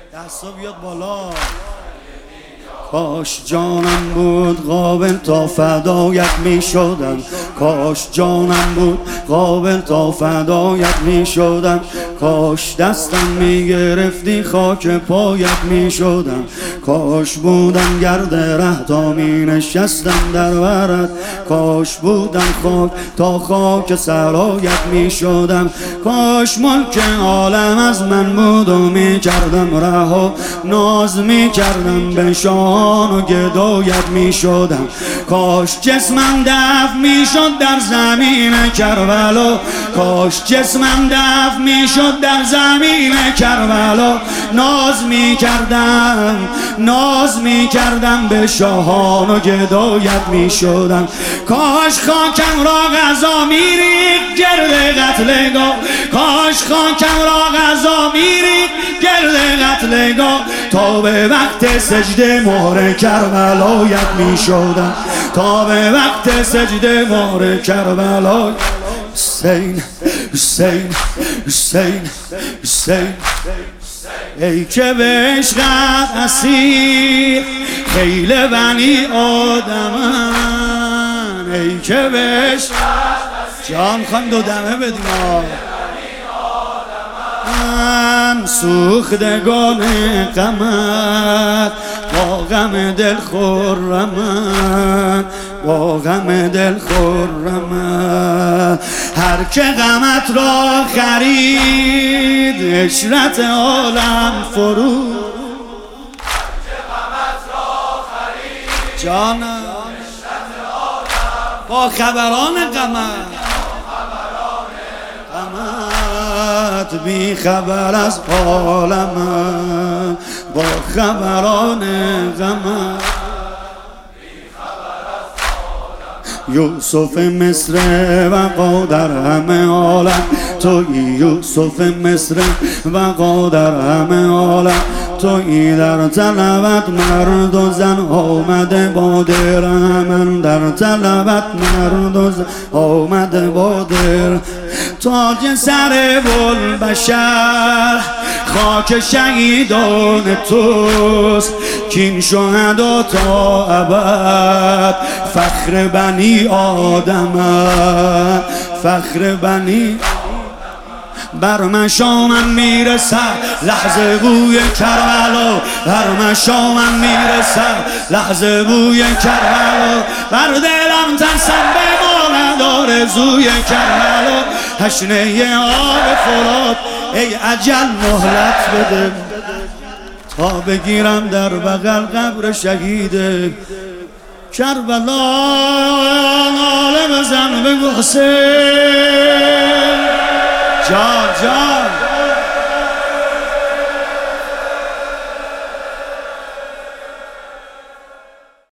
دستا بیاد بالا. کاش جانم بود قابل تا فدایت می شدم، کاش جانم بود قابل تا فدایت می شدم، کاش دستم می گرفتی خاک پایت می شدم، کاش بودم گرد ره تا می نشستم در ورد، کاش بودم خاک تا خاک سرایت می شدم، کاش ملک عالم از من بود و می کردم رها، ناز می کردم به شان و گدایت می شدم، کاش جسمم دفن می شد در زمین کربلا، کاش جسمم دفن می شد در زمین کربلا، ناز می کردم به شاهان و گدایت می شدم، کاش خاکم را غذا می ریخت گرد قتلگاه، کاش خاکم را غذا می ریخت گرد قتلگاه، تا به وقت سجده مهر کربلایت می شدم، تا به وقت سجده مهر کربلا. حسین حسین حسین حسین ای که به عشقت اسیر خیل بنی آدمن، ای که به عشقت جان خواهیم دو دمه بدیم من سوختگان غمت با غم دل خرمم، با غم دل خرمم، هر که غمت را خرید عشرت عالم فرود، جانم با خبران غمت بی خبر از عالم، با خبران غم یوسف مصر و قادر همه عالم، توی یوسف مصر و قادر همه عالم، توی در طلبت مرد و زن آمده با درهم، در طلبت مرد و زن آمده با در، تاج سر بوالبشر خاک شهیدان توست، کین شهدا تا ابد فخر بنی آدم، فخر بنی بر مشامم میرسد لحظه بوی کربلا، بر مشامم میرسد لحظه بوی کربلا، بر دلم تنسم بماند آرزوی کربلا، تشنه آب فرات ای اجل مهلت بده تا بگیرم در بغل قبر شهید کربلا، ناله بزن بگو حسین جان جان